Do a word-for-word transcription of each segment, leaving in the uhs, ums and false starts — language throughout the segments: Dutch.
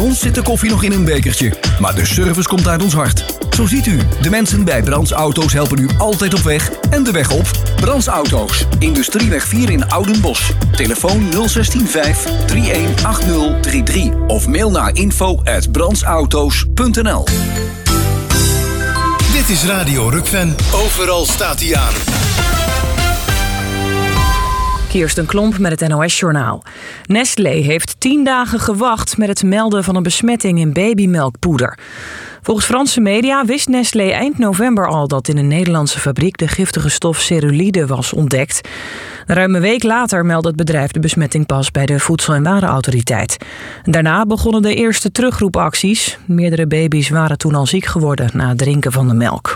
ons zit de koffie nog in een bekertje, maar de service komt uit ons hart. Zo ziet u, de mensen bij Brands Auto's helpen u altijd op weg en de weg op. Brands Auto's, Industrieweg vier in Oudenbosch. Telefoon nul een zes vijf drie een acht nul drie drie of mail naar info at brandsauto's punt n l. Dit is Radio Rukven. Overal staat hij aan. Kirsten Klomp met het N O S-journaal. Nestlé heeft tien dagen gewacht met het melden van een besmetting in babymelkpoeder. Volgens Franse media wist Nestlé eind november al dat in een Nederlandse fabriek de giftige stof cerulide was ontdekt. Ruim een week later meldde het bedrijf de besmetting pas bij de Voedsel- en Warenautoriteit. Daarna begonnen de eerste terugroepacties. Meerdere baby's waren toen al ziek geworden na het drinken van de melk.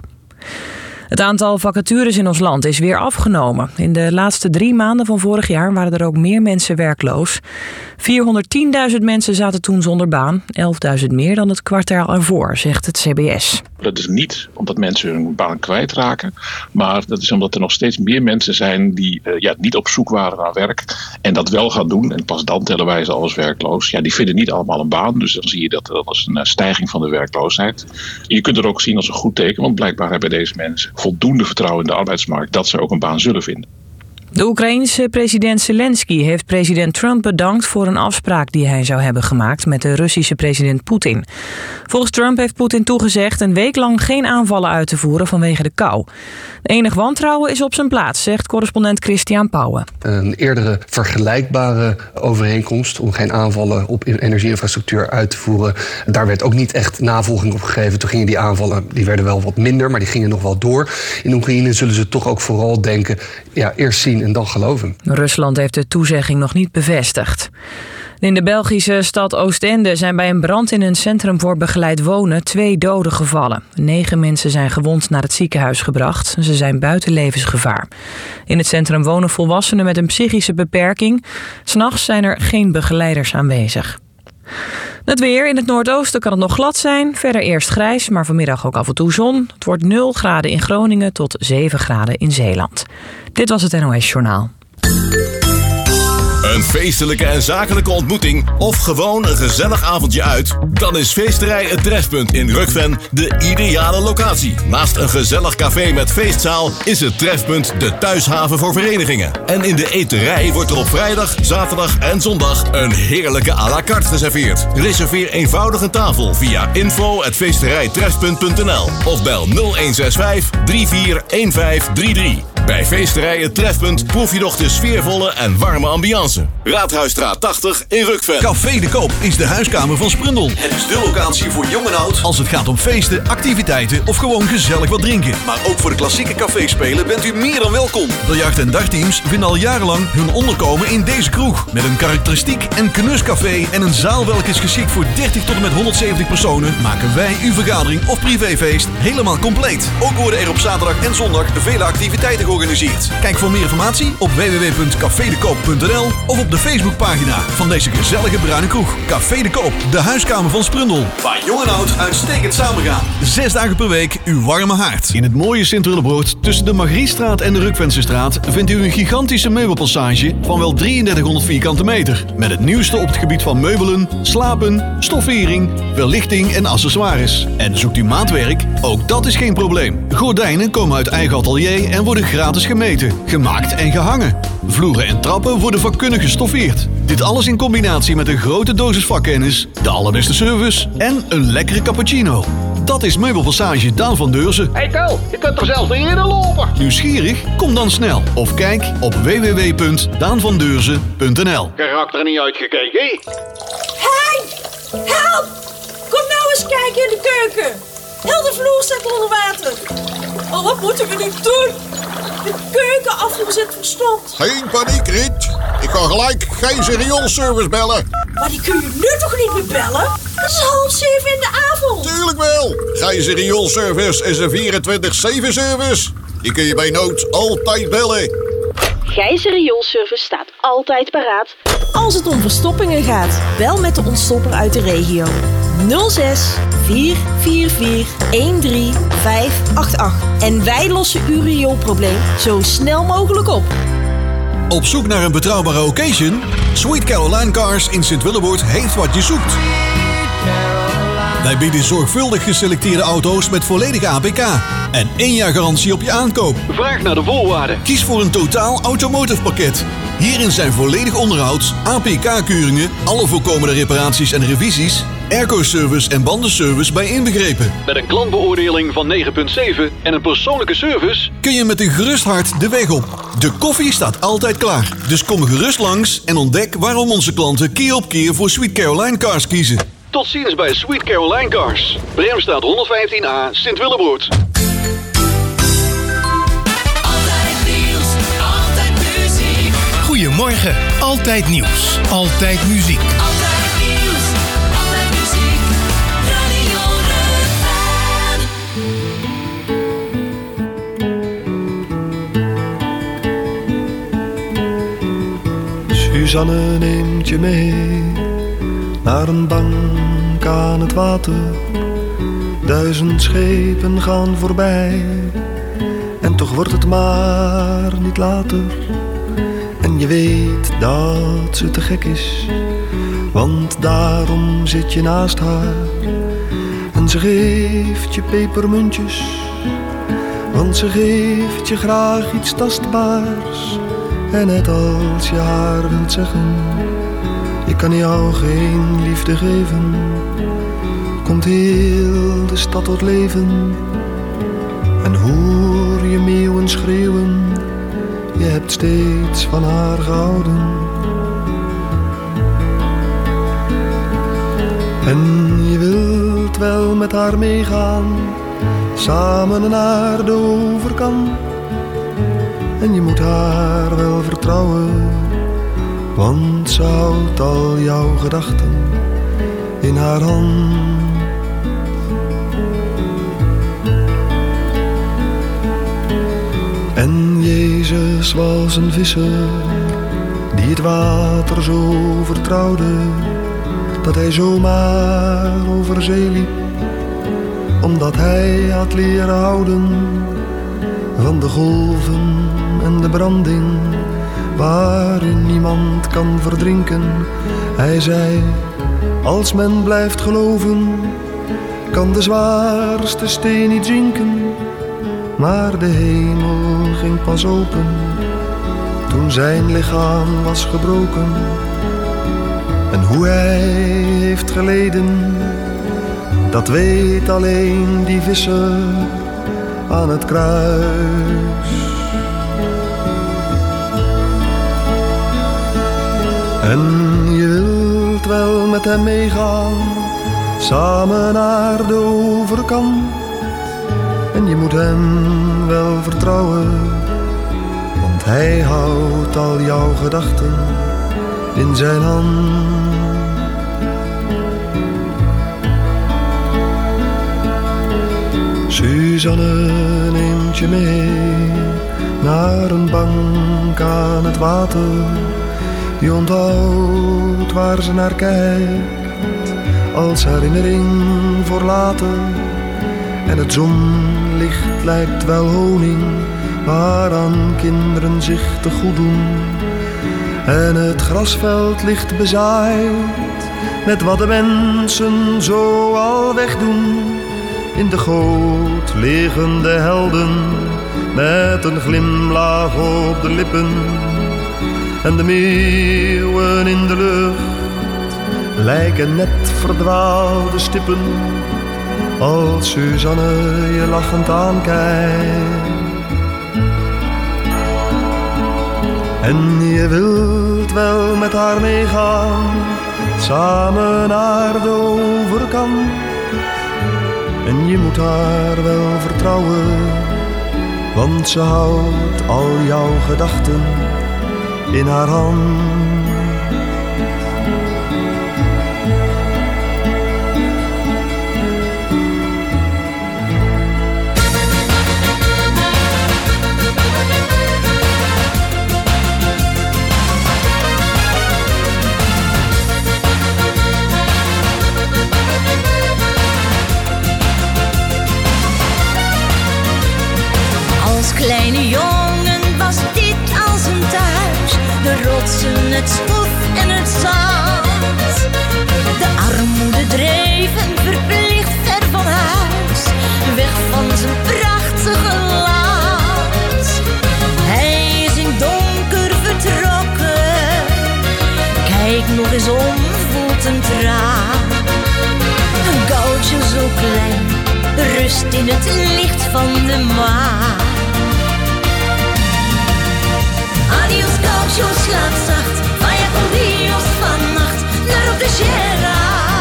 Het aantal vacatures in ons land is weer afgenomen. In de laatste drie maanden van vorig jaar waren er ook meer mensen werkloos. vierhonderdtienduizend mensen zaten toen zonder baan. elfduizend meer dan het kwartaal ervoor, zegt het C B S. Dat is niet omdat mensen hun baan kwijtraken, maar dat is omdat er nog steeds meer mensen zijn die uh, ja, niet op zoek waren naar werk en dat wel gaan doen. En pas dan tellen wij ze als werkloos. Ja, die vinden niet allemaal een baan, dus dan zie je dat als een stijging van de werkloosheid. En je kunt het ook zien als een goed teken, want blijkbaar hebben deze mensen voldoende vertrouwen in de arbeidsmarkt dat ze ook een baan zullen vinden. De Oekraïense president Zelensky heeft president Trump bedankt voor een afspraak die hij zou hebben gemaakt met de Russische president Poetin. Volgens Trump heeft Poetin toegezegd een week lang geen aanvallen uit te voeren vanwege de kou. Enig wantrouwen is op zijn plaats, zegt correspondent Christian Pauwen. Een eerdere vergelijkbare overeenkomst om geen aanvallen op energieinfrastructuur uit te voeren. Daar werd ook niet echt navolging op gegeven. Toen gingen die aanvallen, die werden wel wat minder, maar die gingen nog wel door. In Oekraïne zullen ze toch ook vooral denken, ja, eerst zien en dan geloven. Rusland heeft de toezegging nog niet bevestigd. In de Belgische stad Oostende zijn bij een brand in een centrum voor begeleid wonen twee doden gevallen. Negen mensen zijn gewond naar het ziekenhuis gebracht. Ze zijn buiten levensgevaar. In het centrum wonen volwassenen met een psychische beperking. 'S Nachts zijn er geen begeleiders aanwezig. Het weer. In het noordoosten kan het nog glad zijn. Verder eerst grijs, maar vanmiddag ook af en toe zon. Het wordt nul graden in Groningen tot zeven graden in Zeeland. Dit was het N O S-journaal. Een feestelijke en zakelijke ontmoeting of gewoon een gezellig avondje uit? Dan is Feesterij Het Trefpunt in Rukven de ideale locatie. Naast een gezellig café met feestzaal is het Trefpunt de thuishaven voor verenigingen. En in de eterij wordt er op vrijdag, zaterdag en zondag een heerlijke à la carte geserveerd. Reserveer eenvoudig een tafel via info at feesterijtrefpunt punt n l of bel nul een zes vijf drie vier een vijf drie drie. Bij Feesterij Het Trefpunt proef je nog de sfeervolle en warme ambiance. Raadhuisstraat tachtig in Rukven. Café de Koop is de huiskamer van Sprundel. Het is de locatie voor jong en oud. Als het gaat om feesten, activiteiten of gewoon gezellig wat drinken. Maar ook voor de klassieke caféspelen bent u meer dan welkom. Biljacht- en dagteams vinden al jarenlang hun onderkomen in deze kroeg. Met een karakteristiek en knuscafé en een zaal welke is geschikt voor dertig tot en met honderdzeventig personen, maken wij uw vergadering of privéfeest helemaal compleet. Ook worden er op zaterdag en zondag vele activiteiten georganiseerd. Kijk voor meer informatie op w w w punt café de koop punt n l of op de Facebookpagina van deze gezellige bruine kroeg. Café de Koop, de huiskamer van Sprundel. Waar jong en oud uitstekend samengaan. Zes dagen per week uw warme haard. In het mooie Sint-Willebroord tussen de Margriestraat en de Rukvensestraat vindt u een gigantische meubelpassage van wel drieëndertighonderd vierkante meter. Met het nieuwste op het gebied van meubelen, slapen, stoffering, verlichting en accessoires. En zoekt u maatwerk? Ook dat is geen probleem. Gordijnen komen uit eigen atelier en worden gratis gemeten, gemaakt en gehangen. Vloeren en trappen worden vakkundig gestoffeerd. Dit alles in combinatie met een grote dosis vakkennis, de allerbeste service en een lekkere cappuccino. Dat is Meubelpassage Daan van Deurzen. Hey Tel, je kunt er zelfs niet in lopen. Nieuwsgierig? Kom dan snel. Of kijk op w w w punt daan van deurzen punt n l. Je raakt er niet uitgekeken, hé? Hey! Help! Kom nou eens kijken in de keuken. Heel de vloer staat onder water. Oh, wat moeten we nu doen? De keukenafvoer zit verstopt. Geen paniek, Riet. Ik kan gelijk geen rioolservice bellen. Maar die kun je nu toch niet meer bellen? Het is half zeven in de avond. Tuurlijk wel. Gijzer rioolservice is een vierentwintig zeven service. Die kun je bij nood altijd bellen. Gijzer rioolservice staat altijd paraat. Als het om verstoppingen gaat, bel met de ontstopper uit de regio. nul zes vier vier vier een drie vijf acht acht. En wij lossen uw rioolprobleem zo snel mogelijk op. Op zoek naar een betrouwbare occasion? Sweet Caroline Cars in Sint-Willebroord heeft wat je zoekt. Wij bieden zorgvuldig geselecteerde auto's met volledig A P K. En één jaar garantie op je aankoop. Vraag naar de voorwaarden. Kies voor een totaal automotive pakket. Hierin zijn volledig onderhoud, A P K-keuringen, alle voorkomende reparaties en revisies, airco-service en bandenservice bij inbegrepen. Met een klantbeoordeling van negen komma zeven en een persoonlijke service kun je met een gerust hart de weg op. De koffie staat altijd klaar. Dus kom gerust langs en ontdek waarom onze klanten keer op keer voor Sweet Caroline Cars kiezen. Tot ziens bij Sweet Caroline Cars. Bremstraat honderdvijftien A, Sint-Willebroord. Goedemorgen, altijd nieuws, altijd muziek. Altijd nieuws, altijd muziek, Radio Ruggen. Suzanne neemt je mee naar een bank aan het water. Duizend schepen gaan voorbij en toch wordt het maar niet later. En je weet dat ze te gek is, want daarom zit je naast haar. En ze geeft je pepermuntjes, want ze geeft je graag iets tastbaars. En net als je haar wilt zeggen, ik kan jou geen liefde geven, komt heel de stad tot leven. En hoor je meeuwen schreeuwen, je hebt steeds van haar gehouden. En je wilt wel met haar meegaan, samen naar de overkant. En je moet haar wel vertrouwen, want ze houdt al jouw gedachten in haar hand. En Jezus was een visser die het water zo vertrouwde, dat hij zomaar over zee liep, omdat hij had leren houden van de golven en de branding, waarin niemand kan verdrinken. Hij zei, als men blijft geloven, kan de zwaarste steen niet zinken. Maar de hemel ging pas open toen zijn lichaam was gebroken. En hoe hij heeft geleden, dat weet alleen die visser aan het kruis. En je wilt wel met hem meegaan, samen naar de overkant. En je moet hem wel vertrouwen, want hij houdt al jouw gedachten in zijn hand. Suzanne neemt je mee naar een bank aan het water. Je onthoudt waar ze naar kijkt, als herinnering voor later. En het zonlicht lijkt wel honing, waaraan kinderen zich te goed doen. En het grasveld ligt bezaaid met wat de mensen zo al wegdoen. In de goot liggen de helden met een glimlach op de lippen. En de meeuwen in de lucht lijken net verdwaalde stippen, als Suzanne je lachend aankijkt. En je wilt wel met haar meegaan, samen naar de overkant. En je moet haar wel vertrouwen, want ze houdt al jouw gedachten in haar hand. Kleine jongen was dit als een thuis. De rotsen, het stof en het zand. De armoede dreef en verplicht koudje zo klein, rust in het licht van de maan. Adios koudje, slaap zacht, vaya con Dios vannacht naar op de Sierra.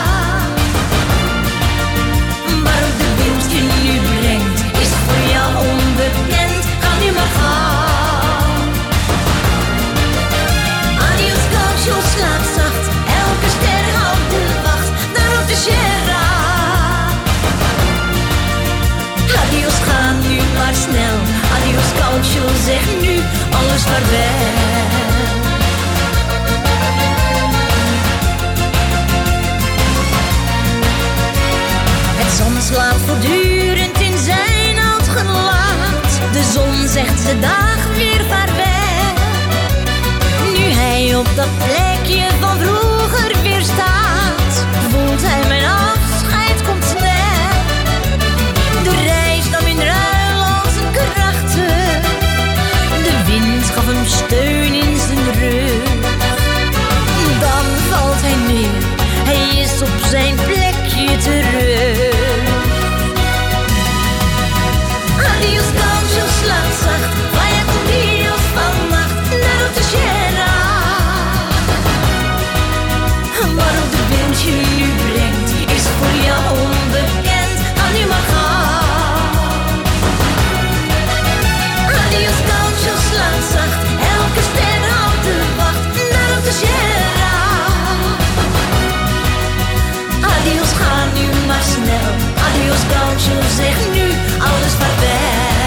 Waarom de wind je nu brengt, is voor jou onbekend, ga nu maar gaan. Adios koudje, slaap zacht, elke ster houdt de wacht daar op de Sierra. Adios, ga nu maar snel, adios koudje, zeg nu alles vaarwel. Het zon slaat voortdurend in zijn oud gelaat. De zon zegt ze dag weer vaarwel. Nu hij op dat plekje van vroeger weer staat, voelt hij mijn afscheid komt snel. De reis nam in ruil al zijn krachten, de wind gaf hem steun in zijn rug. Dan valt hij neer, hij is op zijn plekje terug. Adios koudje, slaap zacht, vaya con Dios vannacht naar op de Sierra. Waarom de wind je nu brengt, is voor jou onbekend, ga nu maar gaan. Adios koudje, slaap zacht, elke ster houdt de wacht naar op de Sierra. Adios, ga nu maar snel, adios koudje, zeg nu alles vaarwel.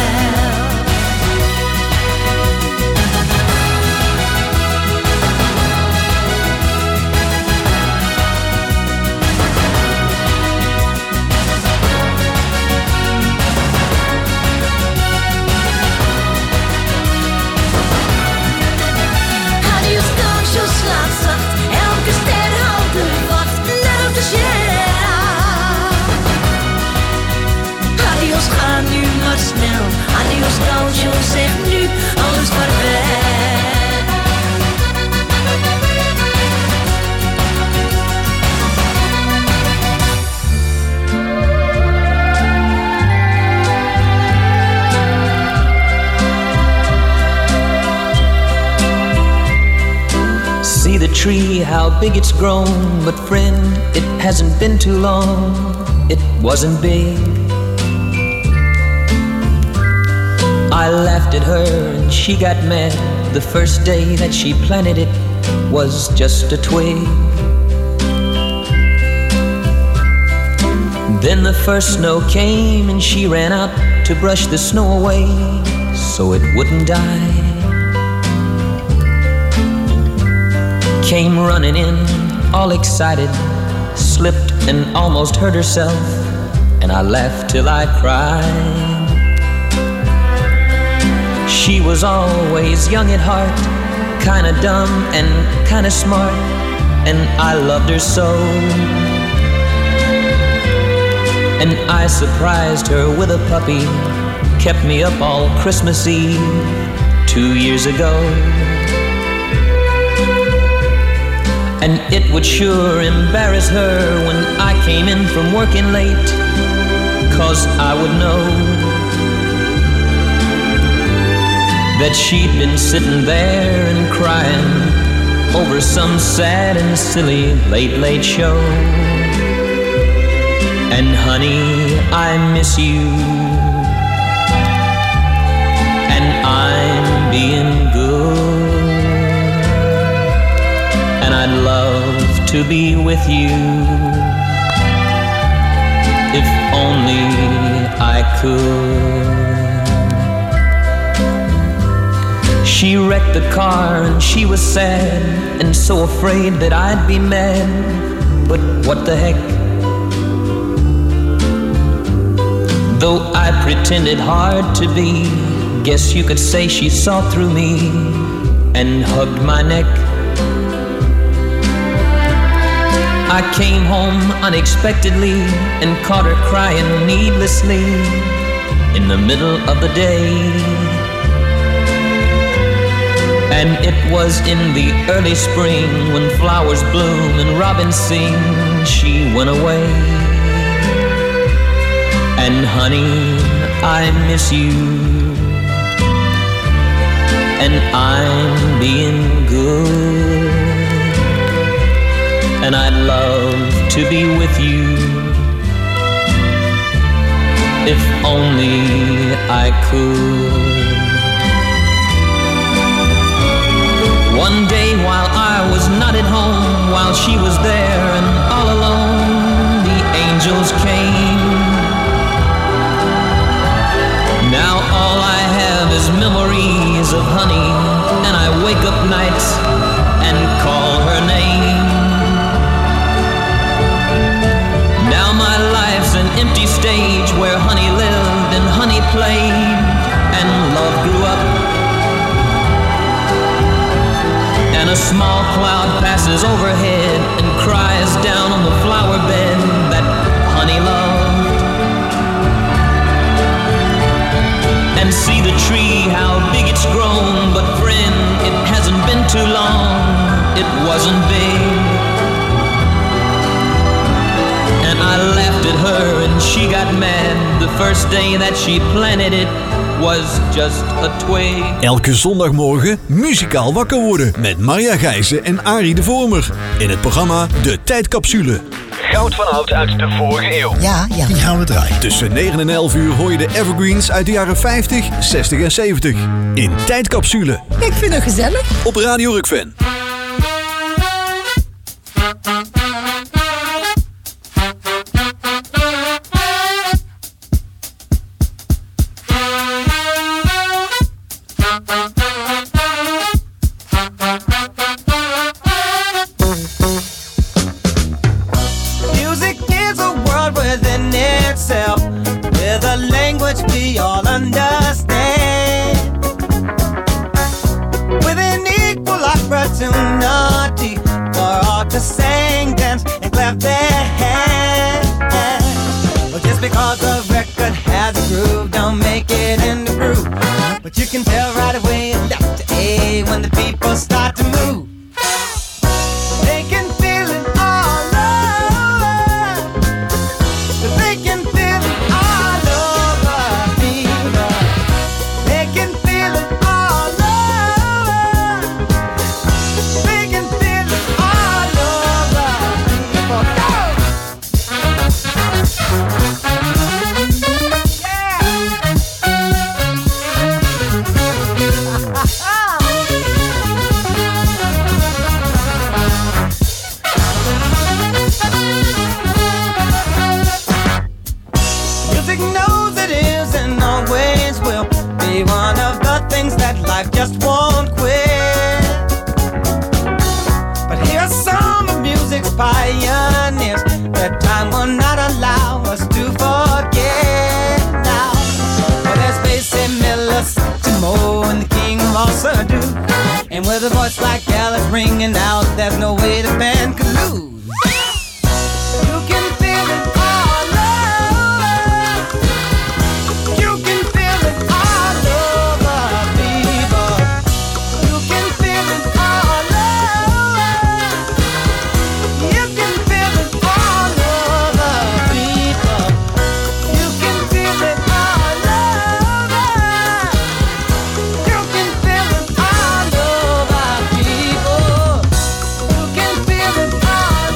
Adios koudje, slaap zacht, elke ster houdt de wacht naar op de Sierra. Adios, ga nu maar snel, adios koudje, zeg nu alles vaarwel. See the tree, how big it's grown. But friend, it hasn't been too long. It wasn't big. I laughed at her and she got mad. The first day that she planted it was just a twig. Then the first snow came and she ran out to brush the snow away so it wouldn't die. Came running in, all excited, slipped and almost hurt herself, and I laughed till I cried. She was always young at heart, kinda dumb and kinda smart, and I loved her so. And I surprised her with a puppy, kept me up all Christmas Eve two years ago. And it would sure embarrass her when I came in from working late, 'cause I would know that she'd been sitting there and crying over some sad and silly late, late show. And honey, I miss you, and I'm being good, and I'd love to be with you if only I could. She wrecked the car and she was sad and so afraid that I'd be mad, but what the heck? Though I pretended hard to be, guess you could say she saw through me and hugged my neck. I came home unexpectedly and caught her crying needlessly in the middle of the day. And it was in the early spring when flowers bloom and robins sing, she went away. And honey, I miss you. And I'm being good. And I'd love to be with you. If only I could. One day while I was not at home, while she was there and all alone, the angels came. Now all I have is memories of honey, and I wake up nights and call her name. Now my life's an empty stage where honey lived and honey played and love grew up. And a small cloud passes overhead and cries down on the flower bed that honey loved. And see the tree, how big it's grown, but friend, it hasn't been too long, it wasn't big. And I laughed at her and she got mad. The first day that she planted it was just a twig. Elke zondagmorgen muzikaal wakker worden met Marja Gijzen en Arie de Vormer. In het programma De Tijdcapsule. Goud van oud uit de vorige eeuw. Ja, ja. Die gaan we draaien. Tussen negen en elf uur hoor je de evergreens uit de jaren vijftig, zestig en zeventig. In Tijdcapsule. Ik vind het gezellig. Op Radio Rukven. Music is a world within itself, with a language we all understand, with an equal opportunity for all to sing, dance, and clap their hands. Well, just because a record has a groove, don't make it in the groove. But you can tell right away it's Doctor A when the people start to move. They can feel it all over. They can feel it all over people. They can feel it all over. They can feel it all over people. Music knows it is and always will be one of the things that life just won't quit. But here's some of music's pioneers that time will not allow us to forget now. Well, there's Basie Miller, Satchmo, and the King of all Surdo. And with a voice like Alice ringing out, there's no way the band could lose. You can feel it all over. You can feel it all over, people. You can feel it all over. You can feel it all over, people. You can feel it all over. You can feel it all over, people. You can feel it all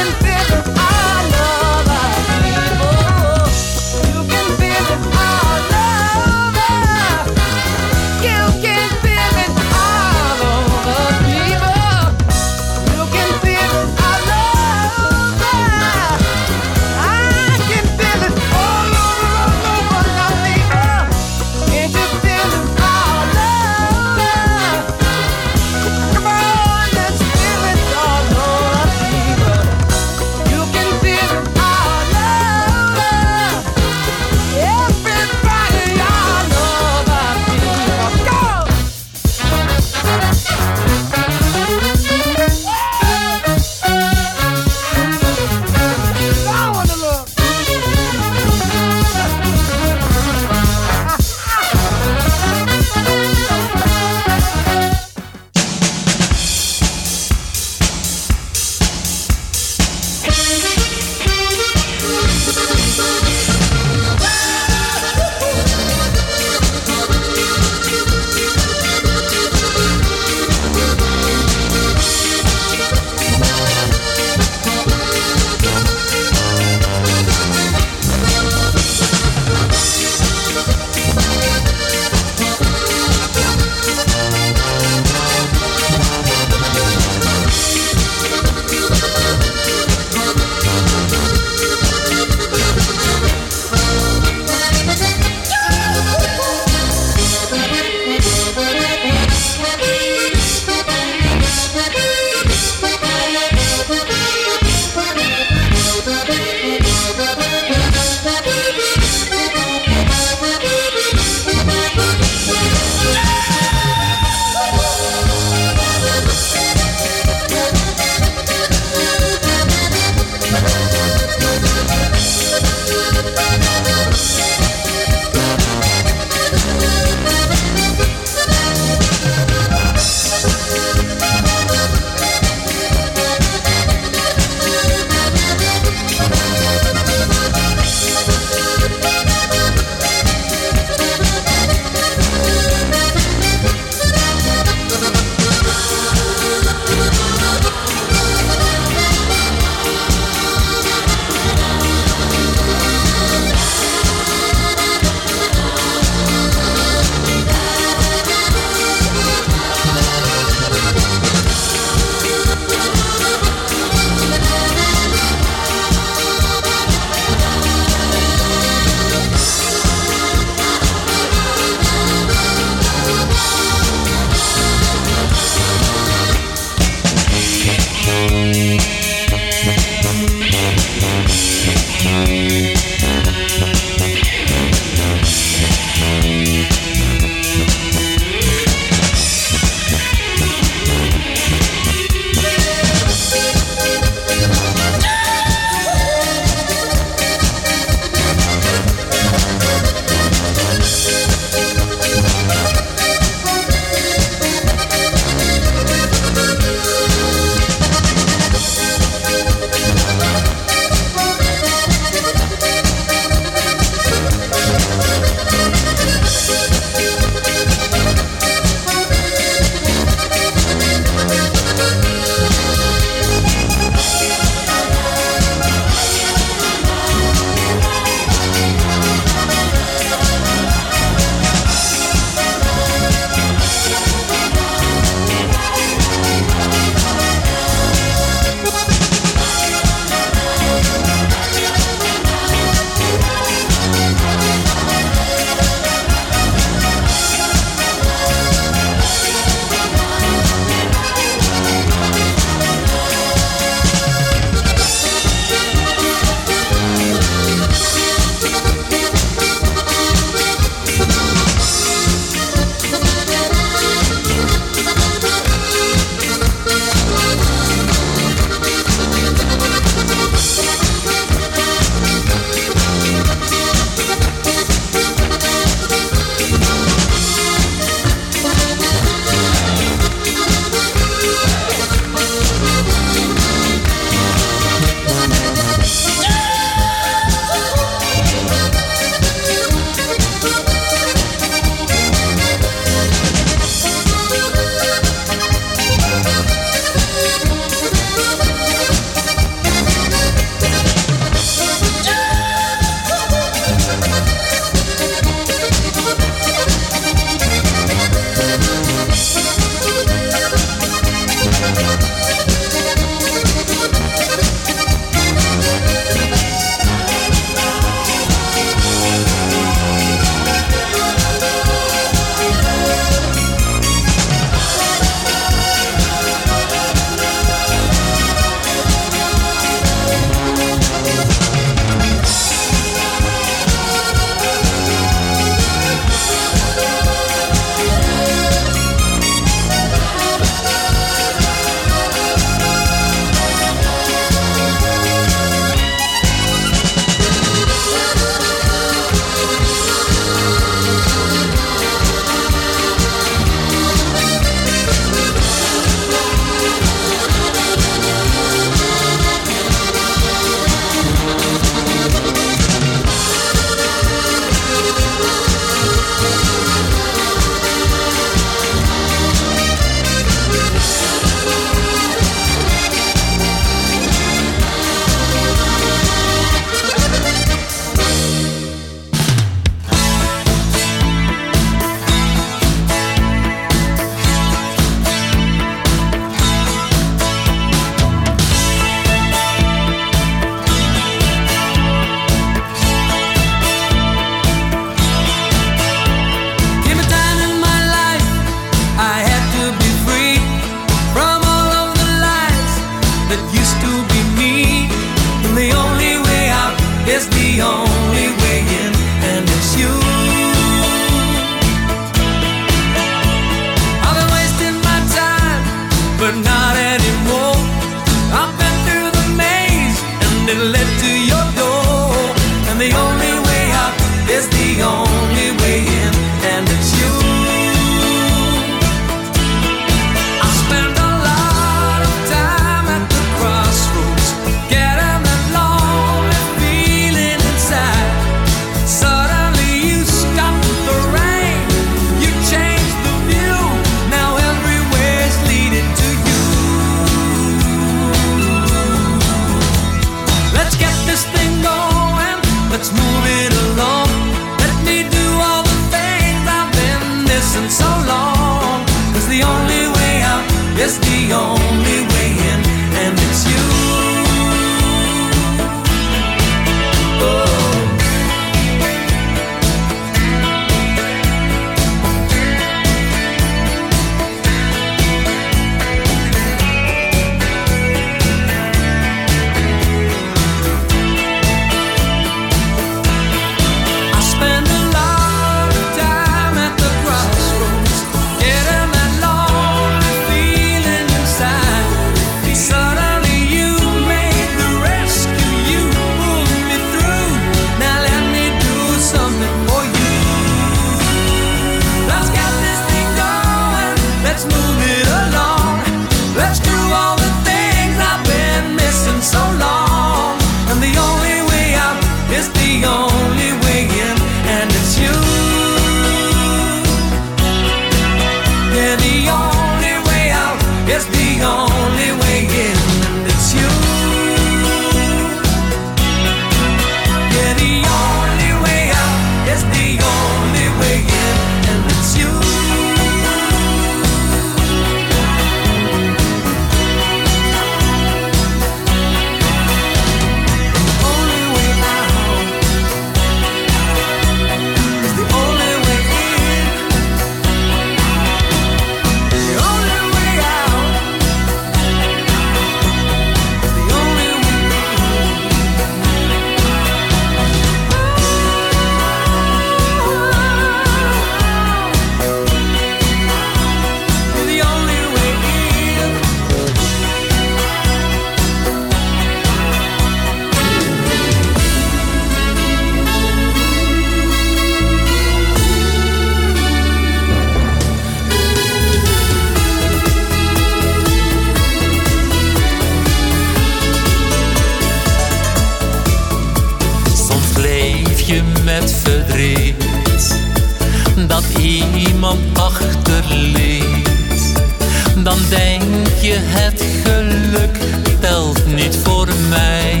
dan denk je het geluk telt niet voor mij.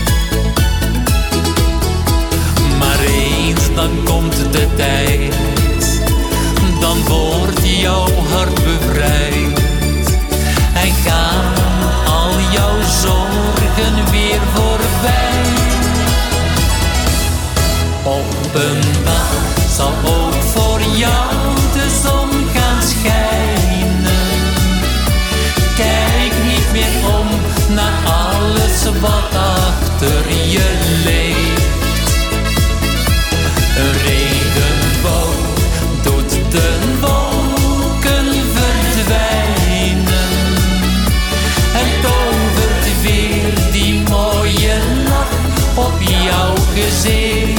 Maar eens dan komt de tijd, dan wordt jouw hart bevrijd en gaan al jouw zorgen weer voorbij. Op een dag zal ook voor jou de zon gaan schijnen. Kijk niet meer om naar alles wat achter je leeft. Een regenboog doet de wolken verdwijnen en tovert weer die mooie lach op jouw gezicht.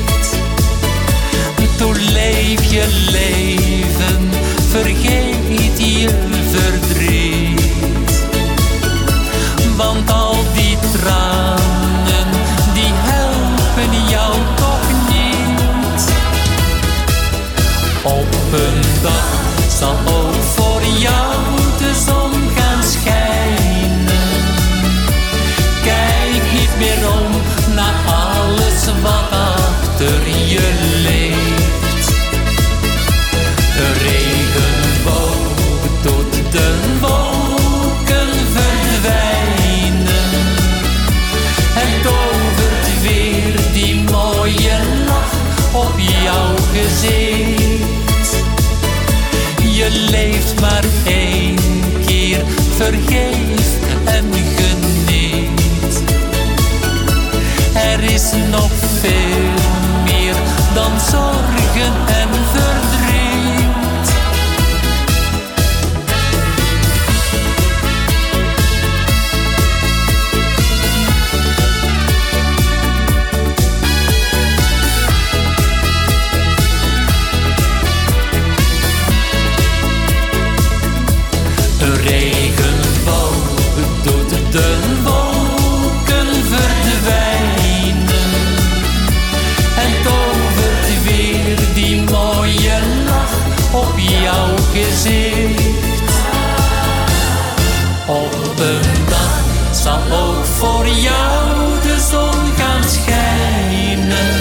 Toen leef je leven, vergeet je verdriet. Want al die tranen, die helpen jou toch niet. Op een dag zal ook voor jou de zon gaan schijnen. Kijk niet meer om naar alles wat achter je leeft. De regenboog doet de wolken verdwijnen en tovert weer die mooie lach op jouw gezicht. Je leeft maar één keer, vergeef en geniet. Er is nog veel meer dan zorgen en verdriet. Een regenboog doet de wolken verdwijnen en tovert weer die mooie lach op jouw gezicht. Op een dag zal ook voor jou de zon gaan schijnen.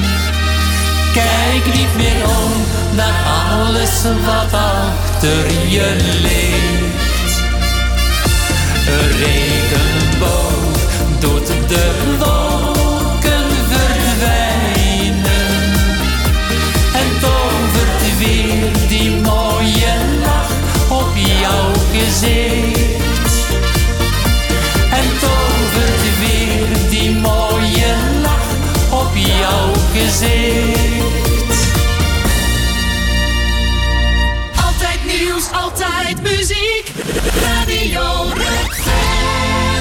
Kijk niet meer om naar alles wat achter je leeft. Een regenboog doet de wolken verdwijnen en tovert weer die mooie lach op jouw gezicht. En tovert weer die mooie lach op jouw gezicht. Altijd nieuws, altijd muziek. Radio Rukven.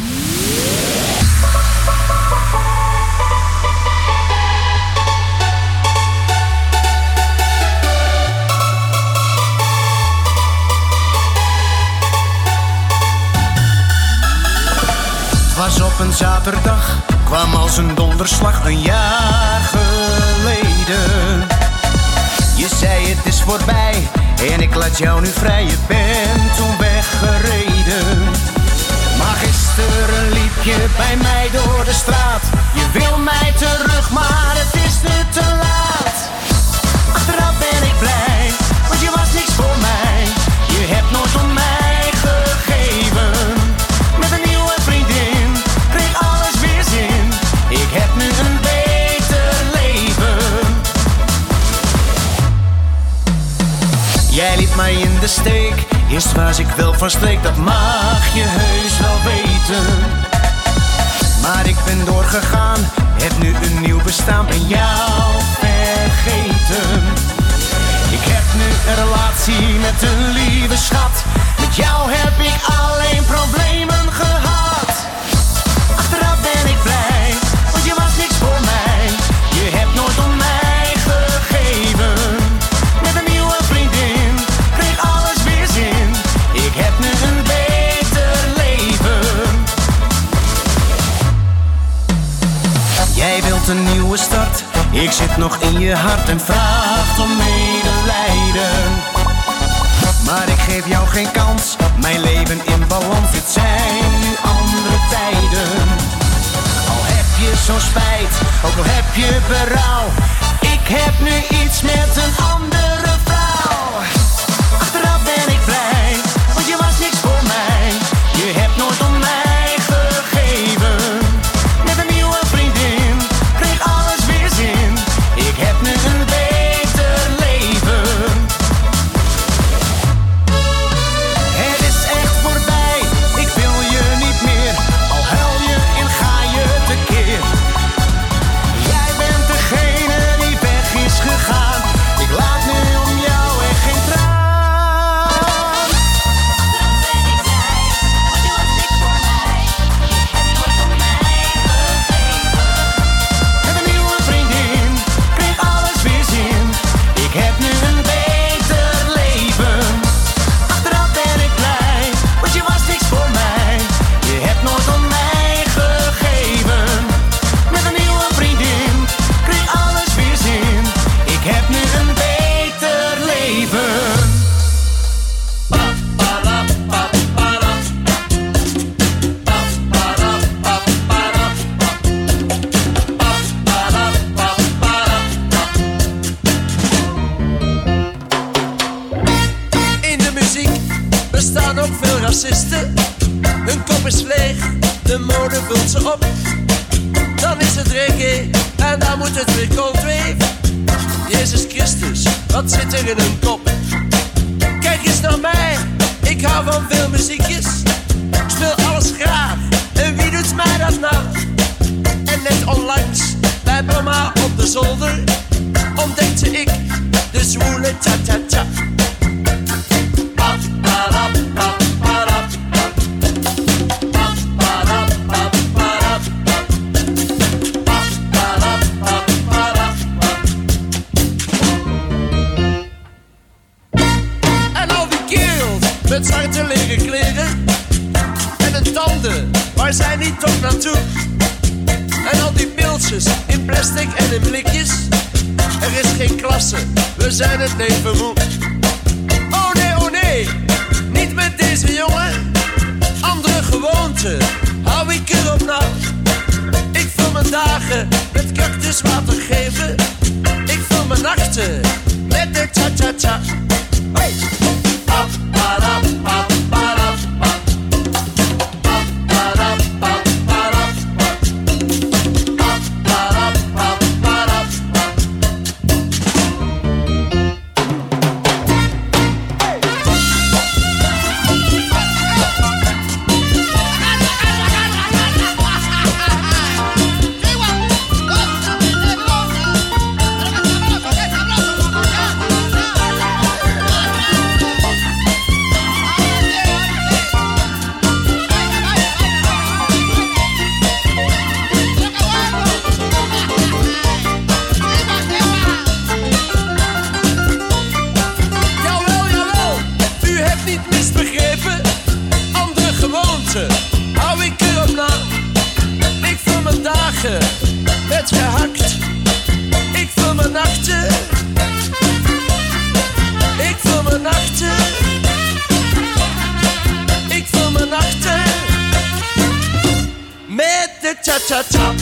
Het was op een zaterdag, kwam als een donderslag een jaar geleden. Je zei het is voorbij en ik laat jou nu vrij, je bent toen weggereden. Maar gisteren liep je bij mij door de straat. Je wil mij terug, maar het is nu te laat. Achteraf ben ik blij, want je was niks voor mij. Je hebt nooit om mij gegeven. Met een nieuwe vriendin kreeg alles weer zin. Ik heb nu een beter leven. Jij liet mij in de steek, eerst was ik wel van streek, dat mag je heus wel weten. Maar ik ben doorgegaan, heb nu een nieuw bestaan, ben jou vergeten. Ik heb nu een relatie met een lieve schat, met jou heb ik alleen problemen gehad. Achteraf ben ik blij, want je was niks voor mij. Je hebt nooit om mij gegeven. Met een nieuwe vriendin kreeg alles weer zin. Ik heb nu een beter leven. Jij wilt een nieuwe start, ik zit nog in je hart en vraagt om medelijden. maar ik geef jou geen kans. Mijn leven in balans, dit zijn nu andere tijden. Al heb je zo spijt, ook al heb je berouw, ik heb nu iets met een andere vrouw. Achteraf ben ik blij, want je was niks voor mij. Je hebt nooit om mij gegeven. Met een nieuwe vriendin kreeg alles weer zin. Ik heb nu een beter leven. Het is echt voorbij, ik wil je niet meer. Al huil je en ga je tekeer. Jij bent degene die weg is gegaan. Ik laat nu om jou echt geen traan. Met een nieuwe vriendin kreeg alles weer zin. Ik heb nu een beter leven. Achteraf ben ik blij, want je was niks voor mij. Je hebt nooit om mij gegeven. Met een nieuwe vriendin kreeg alles weer zin. Ik heb nu een beter leven. In de muziek bestaan ook veel racisten. Hun kop is leeg, de mode vult ze op. Dan is het reggae en dan moet het weer coldwave. Jezus Christus, wat zit er in hun kop? Kijk eens naar mij, ik hou van veel muziekjes. Ik speel alles graag, en wie doet mij dat nou? En net onlangs, bij mama op de zolder, ontdekte ik de zwoele cha-cha-cha. En al die kerels met zwarte leren kleren en hun tanden, waar zijn die toch naartoe? En al die pilsjes in plastic en in blikjes. Er is geen klasse, we zijn het leven moe. Oh nee, oh nee, niet met deze jongen. Andere gewoonten, hou ik erop nou. Ik vul mijn dagen met cactuswater geven. Ik vul mijn nachten met de cha-cha-cha. Hey! Pap, parap, pap, parap, pap. Pap, parap, pap, parap, pap. Pap, parap, pap, parap, pap. Jawel, jawel, u hebt niet misbegrepen. Andere gewoonten, hou ik erop na. Ik vul mijn dagen met gehakt. Ik vul mijn nachten. Ik vul mijn nachten. Ik vul mijn nachten met de cha-cha-cha.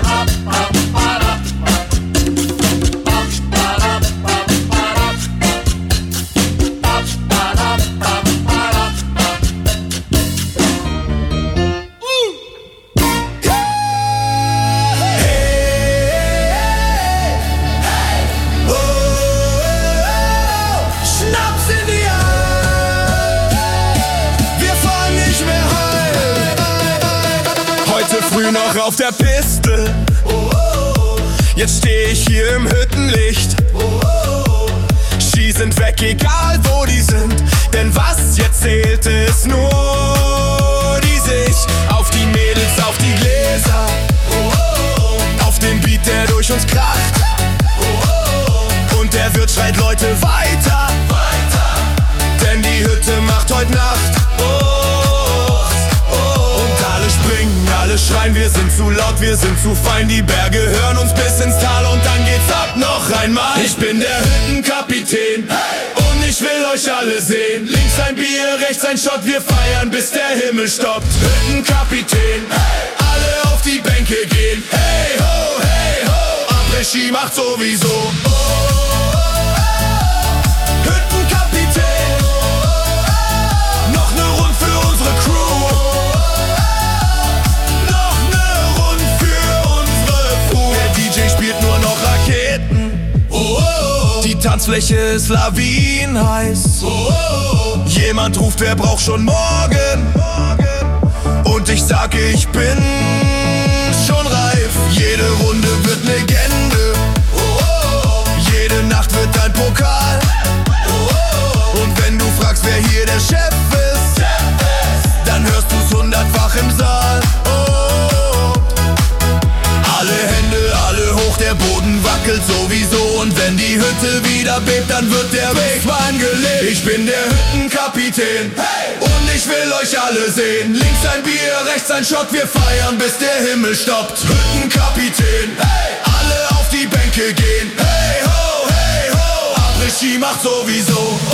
Schnaps in die Hand, wir fahren nicht mehr heim. Heute früh noch auf der Piste. Jetzt steh ich hier im Hüttenlicht. Ski sind weg, egal wo die sind. Denn was jetzt zählt, ist nur die Sicht auf die Mädels, auf die Gläser. Auf den Beat, der durch uns kracht. Und der Wirt schreit Leute weiter. Denn die Hütte macht heute Nacht. Und alle springen, alle schreien, wir sind zu laut, wir sind zu fein. Die Berge hören uns bis ins Tal und dann geht's ab noch einmal. Ich bin der Hüttenkapitän und ich will euch alle sehen. Links ein Bier, rechts ein Shot, wir feiern bis der Himmel stoppt. Hüttenkapitän, hey. Alle auf die Bänke gehen. Hey ho, hey ho, Après-Ski macht sowieso. Oh, oh, oh. Hüttenkapitän, oh, oh, oh. Noch ne Rund für unsere Crew. Oh, oh, oh. Noch ne Rund für unsere Crew. Der D J spielt nur noch Raketen. Oh, oh, oh. Die Tanzfläche ist lawinenheiß. Oh, oh, oh. Jemand ruft, wer braucht schon morgen? Und ich sag, ich bin schon reif. Jede Runde wird Legende. Oh, oh, oh. Jede Nacht wird ein Pokal. Oh, oh, oh. Und wenn du fragst, wer hier der Chef ist, dann hörst du's hundertfach im Saal. Oh, oh, oh. Alle Hände, alle hoch, der Boden wackelt sowieso. Und wenn die Hütte wieder bebt, dann wird der Wegwein gelebt. Ich bin der Hüttenkapitän, hey. Und ich will euch alle sehen. Links ein Bier, rechts ein Shot, wir feiern bis der Himmel stoppt. Hüttenkapitän, hey. Alle auf die Bänke gehen. Hey ho, hey ho, Après-Ski macht sowieso. Oh, oh,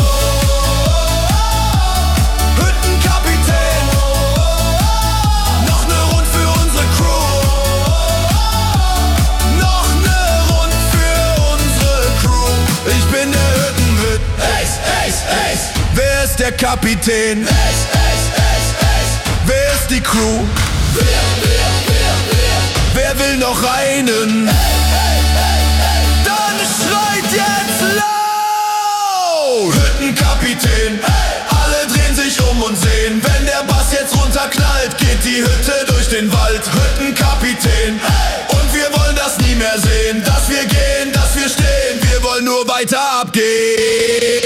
oh. Hüttenkapitän, oh, oh, oh. Noch ne Rund für unsere Crew. Oh, oh, oh. Noch ne Rund für unsere Crew. Ich bin der Hüttenwirt. Ace, Ace, Ace. Wer ist der Kapitän? Ace, Ace, Ace, Ace. Wer ist die Crew? Wir, wir, wir, wir. Wer will noch einen? Hey, hey, hey, hey. Dann schreit jetzt laut! Hüttenkapitän, hey. Alle drehen sich um und sehen, wenn der Bass jetzt runterknallt, geht die Hütte durch den Wald. Hüttenkapitän, hey. Und wir wollen das nie mehr sehen, dass wir gehen, dass wir stehen, wir wollen nur weiter abgehen.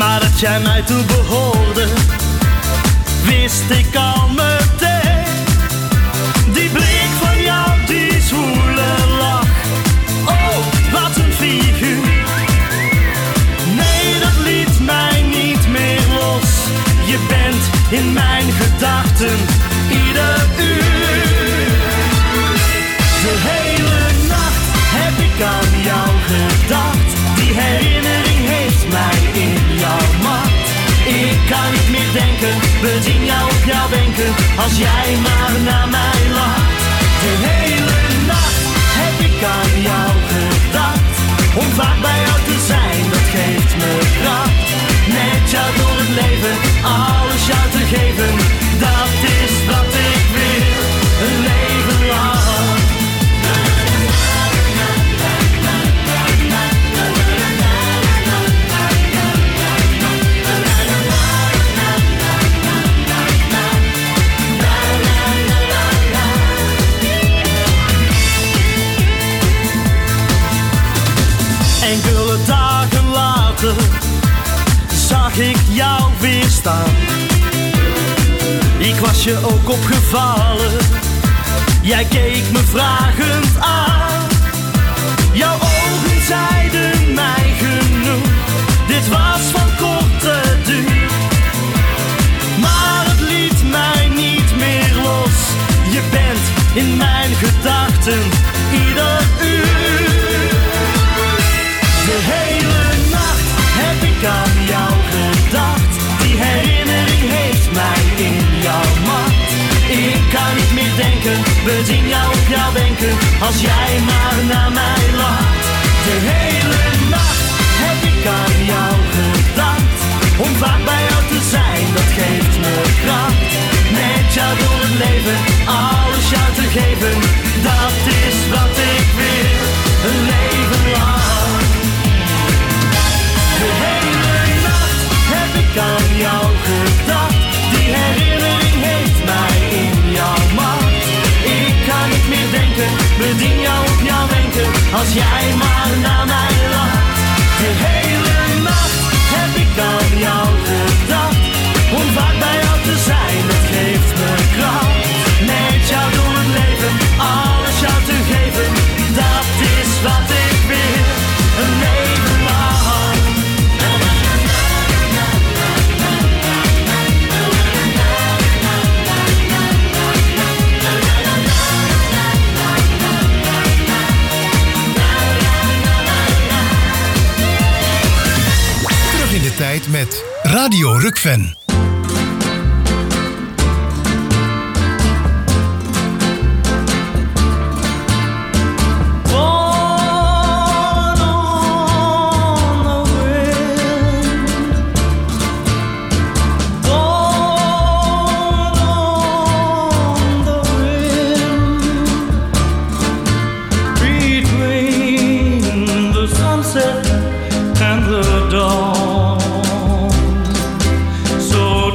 Maar dat jij mij toe behoorde, wist ik al meteen. Die blik van jou, die zwoele lach, oh, wat een figuur. Nee, dat liet mij niet meer los. Je bent in mijn gedachten, ieder uur. De hele nacht heb ik aan jou gedacht. Die herinnering heeft mij in jouw macht. Ik kan niet meer denken, bezien jou op jouw wenken, als jij maar naar mij lacht. De hele nacht heb ik aan jou gedacht. Om vaak bij jou te zijn, dat geeft me kracht. Met jou door het leven, alles jou te geven. Dat is wat ik wil, een leven lang. Enkele dagen later zag ik jou weer staan. Ik was je ook opgevallen. Jij keek me vragend aan. Jouw ogen zeiden mij genoeg. Dit was van korte duur. Maar het liet mij niet meer los. Je bent in mijn gedachten, ieder uur. De hele nacht heb ik aan jou gedacht. Die herinnering heeft mij in jouw macht. Ik kan niet meer denken, bezien jou op jouw wenken, als jij maar naar mij lacht. De hele nacht heb ik aan jou gedacht. Om vaak bij jou te zijn, dat geeft me kracht. Met jou door het leven, alles jou te geven. Dat is wat ik wil, een leven lang. De hele nacht heb ik aan jou gedacht. Die herinnering heeft mij in jouw macht. Ik kan niet meer denken, bedien jou op jouw wenken, als jij maar naar mij lacht. De hele nacht heb ik aan jou gedacht. Om vaak bij jou te zijn, dat geeft me kracht. Met jou door het leven, alles jou te geven. Dat is wat ik wil, een leven lang. Terug in de tijd met Radio Rukven. And the dawn, so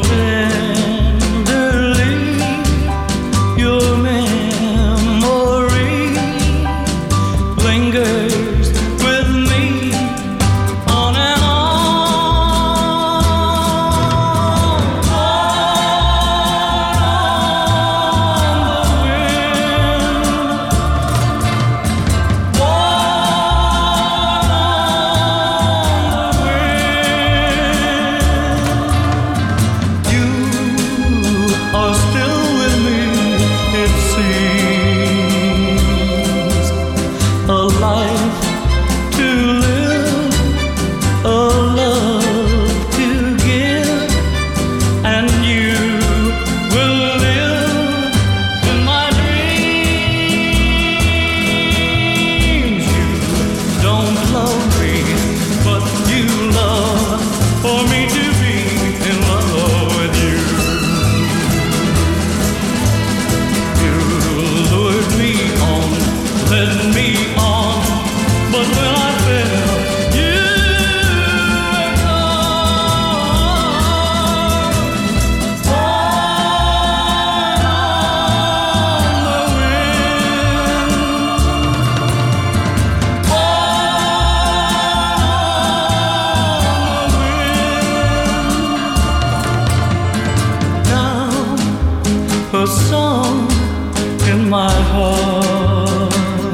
a song in my heart,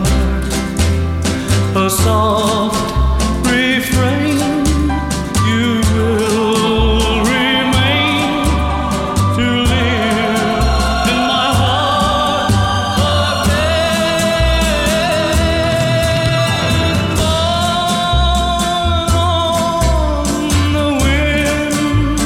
a soft refrain. You will remain to live in my heart again. Born on the wind,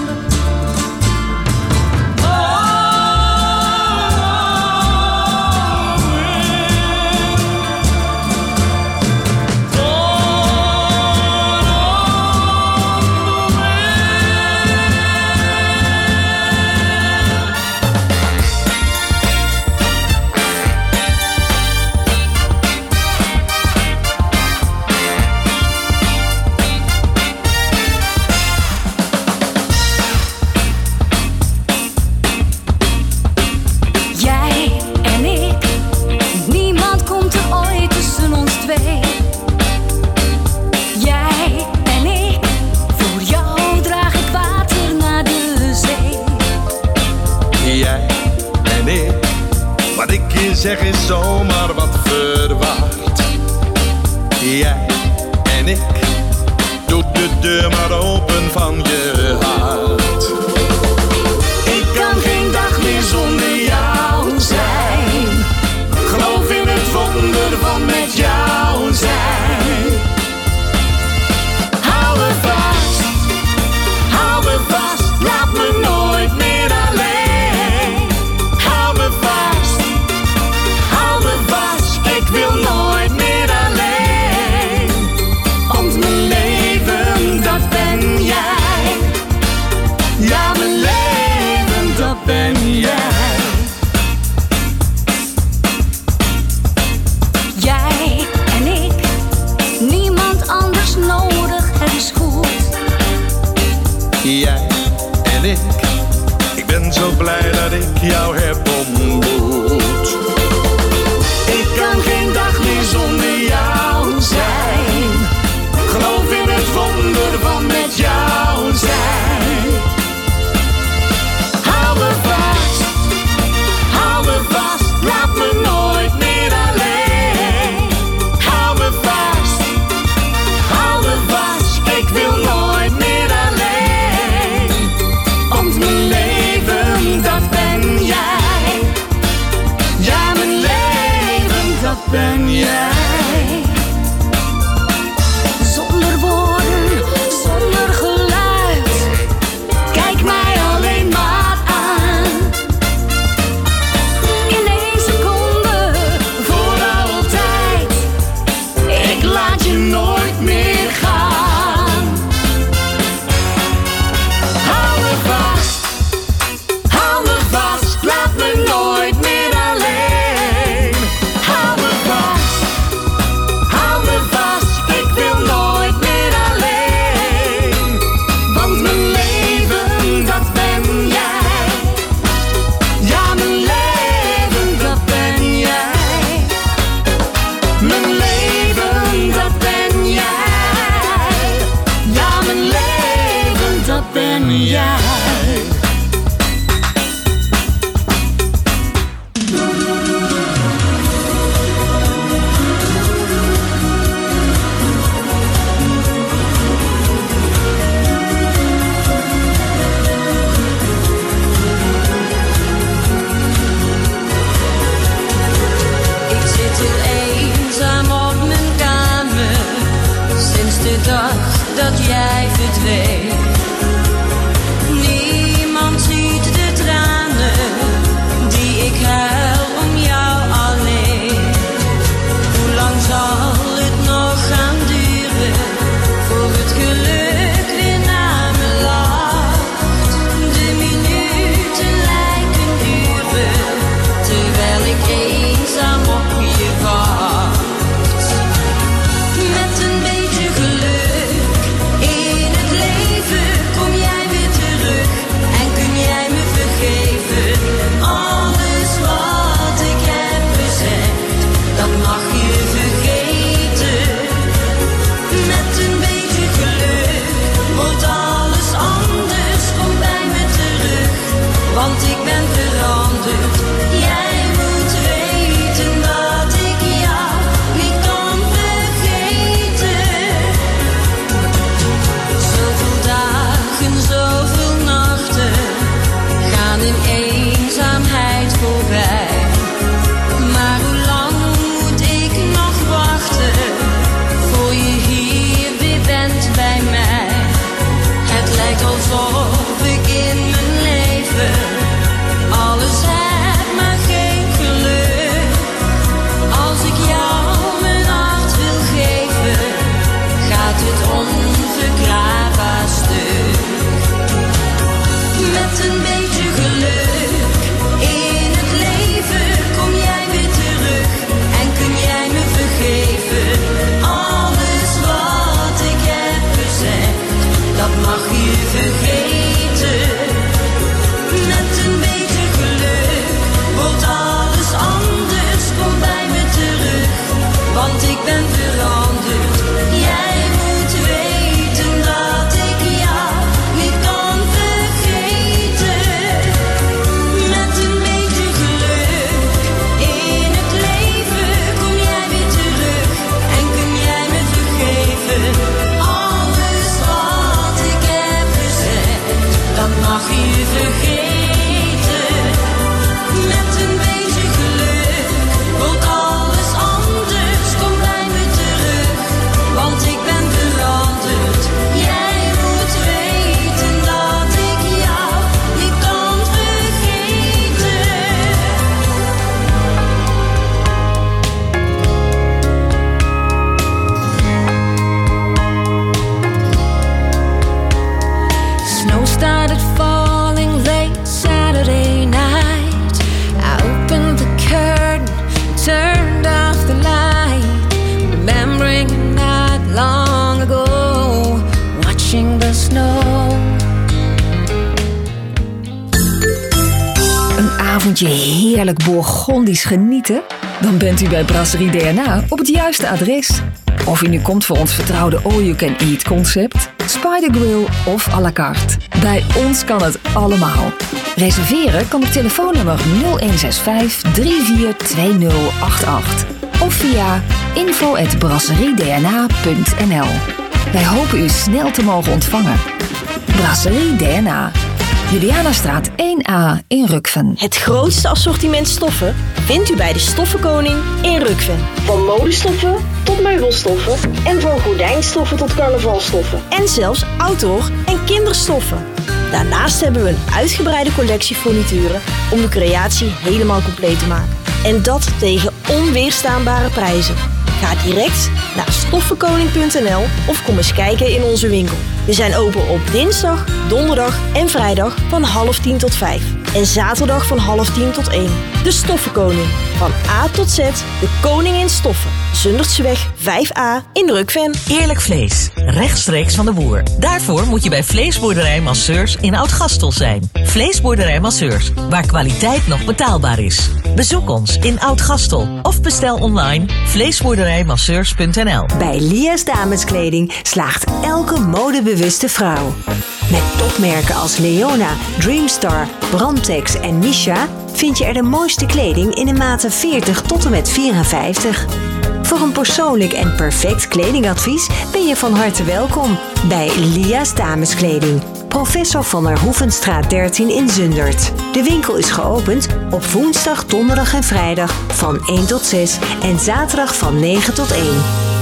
Jij en ik, niemand komt er ooit tussen ons twee. Jij en ik, voor jou draag ik water naar de zee. Jij en ik, wat ik je zeg is zomaar wat verwaard. Jij en ik, doe de deur maar open van je hart. Ik kan geen dag meer zonder jou zijn. Geloof in het wonder van met jou zijn. Hou me vast, hou me vast, laat me nooit meer alleen. Hou me vast, hou me vast, ik wil nooit meer alleen. Want mijn leven, dat ben jij. Ja, mijn leven, dat ben jij. Jij en ik, niemand anders nodig, het is goed. Jij en ik, ik ben zo blij dat ik jou heb ontmoet. Ik kan geen dag meer zonder jou zijn. Geloof in het wonder van met jou zijn. Hou me vast, hou me vast, laat me nooit meer alleen. Hou me vast, hou me vast, ik wil nooit meer alleen. Want mijn leven, dat ben jij. Ja, mijn leven, dat ben jij. Zonder woorden, zonder geluid, kijk mij alleen maar aan. In één seconde, Voor altijd, ik laat je nooit meer gaan. Hou me vast, hou me vast, laat me nooit meer alleen. Hou me vast, hou me vast, ik wil nooit meer alleen. Want mijn leven, dat ben jij. Ja, mijn leven, dat ben jij. Mijn leven, dat ben jij. Ja, mijn leven, dat ben jij. Ik zit hier eenzaam op mijn kamer, sinds de dag dat jij verdween. Niemand started falling late Saturday night. I opened the curtain, turned off the light, remembering a night long ago, watching the snow. Een avondje heerlijk Bourgondisch genieten? Dan bent u bij Brasserie D N A op het juiste adres. Of u nu komt voor ons vertrouwde all-you-can-eat concept, Spider Grill of à la carte. Bij ons kan het allemaal. Reserveren kan op telefoonnummer nul een zes vijf drie vier twee nul acht acht of via info at brasseriedna punt n l. Wij hopen u snel te mogen ontvangen. Brasserie D N A. Julianastraat één A in Rukven. Het grootste assortiment stoffen vindt u bij de Stoffenkoning in Rukven. Van modestoffen tot meubelstoffen en van gordijnstoffen tot carnavalstoffen. En zelfs outdoor- en kinderstoffen. Daarnaast hebben we een uitgebreide collectie furnituren om de creatie helemaal compleet te maken. En dat tegen onweerstaanbare prijzen. Ga direct naar stoffenkoning punt n l of kom eens kijken in onze winkel. We zijn open op dinsdag, donderdag en vrijdag van half tien tot vijf. En zaterdag van half tien tot één. De Stoffenkoning. Van A tot Z, de koning in stoffen. Zundertseweg vijf A in Rukven. Eerlijk vlees, rechtstreeks van de boer. Daarvoor moet je bij Vleesboerderij Masseurs in Oud-Gastel zijn. Vleesboerderij Masseurs, waar kwaliteit nog betaalbaar is. Bezoek ons in Oud-Gastel of bestel online vleesboerderijmasseurs punt n l. Bij Lia's Dameskleding slaagt elke modebewuste vrouw. Met topmerken als Leona, Dreamstar, Brandtex en Misha vind je er de mooiste kleding in de maten veertig tot en met vierenvijftig. Voor een persoonlijk en perfect kledingadvies ben je van harte welkom bij Lia's Dameskleding. Professor van der Hoevenstraat dertien in Zundert. De winkel is geopend op woensdag, donderdag en vrijdag van één tot zes en zaterdag van negen tot één.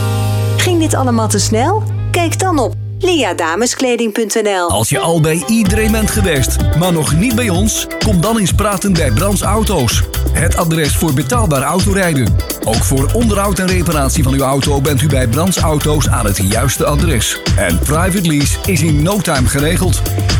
Ging dit allemaal te snel? Kijk dan op lia dameskleding punt n l. Als je al bij iedereen bent geweest, maar nog niet bij ons, kom dan eens praten bij Brands Auto's. Het adres voor betaalbaar autorijden. Ook voor onderhoud en reparatie van uw auto bent u bij Brands Auto's aan het juiste adres. En private lease is in no time geregeld.